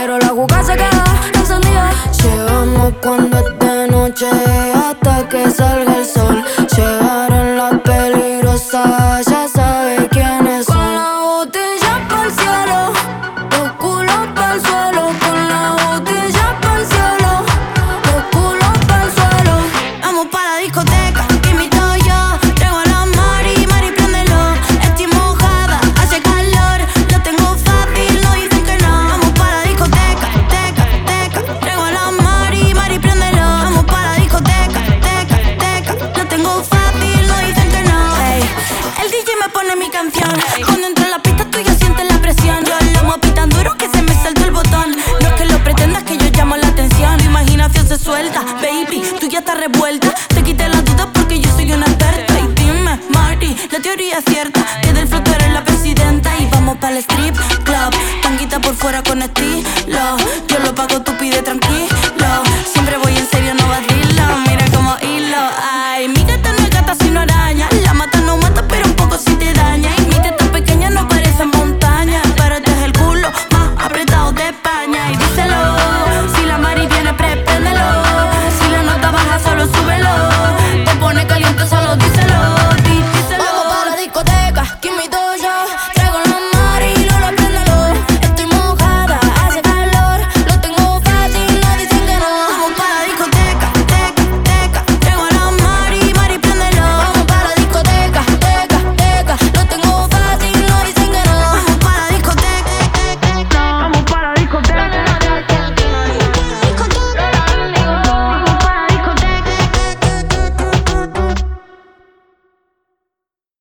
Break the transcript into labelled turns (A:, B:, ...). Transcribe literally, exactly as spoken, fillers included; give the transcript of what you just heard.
A: pero la juca se queda encendida. Llegamos cuando es de noche hasta que salga el sol. Llegaron las peligrosas, ya sabe quiénes son. Con la botella pa'l cielo, los culos pa'l suelo. Con la botella pa'l cielo, los culos pa'l suelo.
B: Vamos pa' la discoteca, te invito yo. Traigo a la Mari, Mari préndelo. Estoy mojada, hace calor. Lo tengo fácil, no dicen que no. Vamos pa' la discoteca, teca, teca. Traigo a la Mari, Mari préndelo. Vamos pa' la discoteca, teca, teca. Lo tengo fácil, no dicen que no. Ey, el D J me pone mi canción. Cuando entro en la pista tú ya sientes la presión. Yo lo moví tan duro que se me saltó el botón. No es que lo pretendas, que yo llamo la atención. Tu imaginación se suelta, baby, tú ya estás revuelta. Te quité las dudas porque yo soy una experta. Y dime, Marty, la teoría es cierta, que del flow tú eres la presidenta. Y vamos para el strip club, tanguita por fuera con estilo. Yo lo pago, tú pide tranquilo.